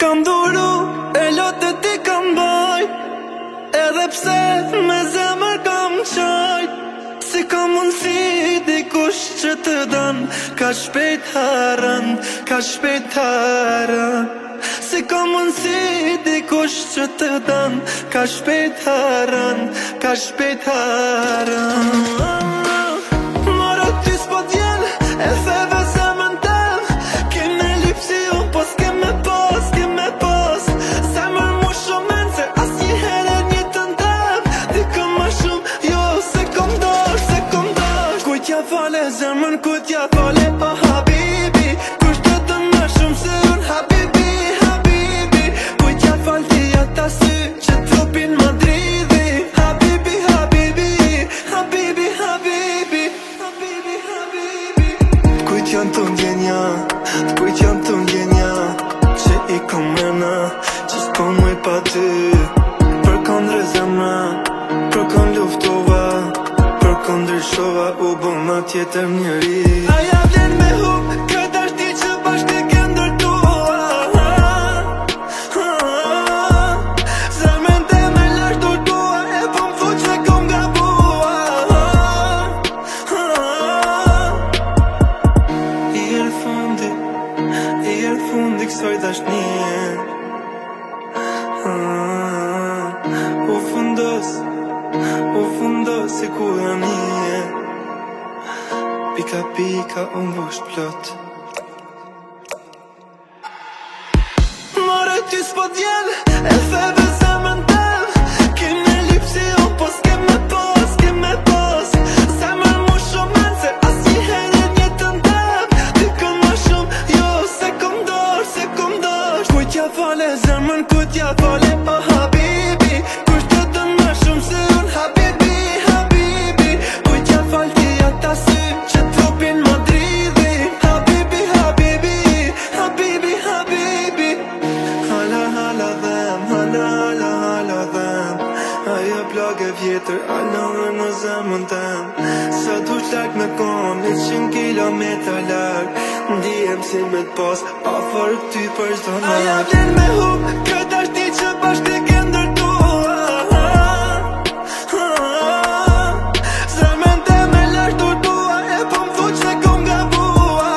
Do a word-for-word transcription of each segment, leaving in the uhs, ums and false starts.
kam duru, e lotët ti kam bajt, edhe pse me zemër kam qajt. Si ka mundësi dikush që të dan, ka shpejt harën, ka shpejt harën. Si ka mundësi dikush që të dan, ka shpejt harën, ka shpejt harën. Mara ty s'po t'jen, e theve zemën tem, kime lip si unë, po s'ke me pas, s'ke me pas. Zemër mu shumen, se as një herë një të ndem, ti këm ma shumë, jo se kom dash, se kom dash. Kujtja fale zemën, kujtja fale, oh habibi, kush të të ma shumë se unë habibi, habibi. Kujtja fal ti ata sy që trupin ma dridhi, habibi, habibi, habibi, habibi, habibi, habibi. T'kujt janë të ndjenja, t'kujt janë të ndjenja, që i kom mena, që s'ko muj pa ty. Për kondre zemra, për kond luftova, për kond ndryshova, u bëma tjetër njëri. Aja vlen me hup, këtë është ti që bashkë ke ndërtua. Zemën te me lash durdua, e po m'fuq me kom gabua. I erë fundi, i erë fundi kësoj dashnie. U fundos, u fundos si kur anije. Pika pika unë vësht plot. More ty s'po t'jen, e theve zemën tem, kime lip si unë, po s'ke me pas, s'ke me pas. Zemër mu shumen, se as një herë një të ndem, ti këm ma shumë, jo se kom dash, se kom dash. Kujtja fale zemën, kujtja fale, oh habibi, kush të të ma shumë se unë habibi, habibi. Kujtja fal ti ata sy që trupin ma dridhi, habibi, habibi, habibi, habibi. Hala, hala dhem, hala, hala, hala dhem, ajo plagë e vjetër, hala në zemën tem. Sa du qlak me kon, një qind kilometra larg, ndihem si me t'pas, afër ty për çdo natë. Aja vlen me hup, këtë është ti që bashkë ke ndërtua. Zemën te me lash durdua, e po m'fuq se kom gabua.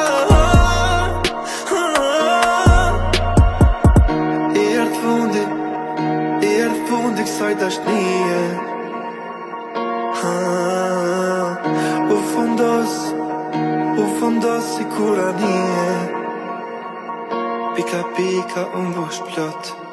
I erdh fundi, i erdh fundi kësaj dashnie. U fundos, u fundos si kur anije. Pika pika unë vësht plot.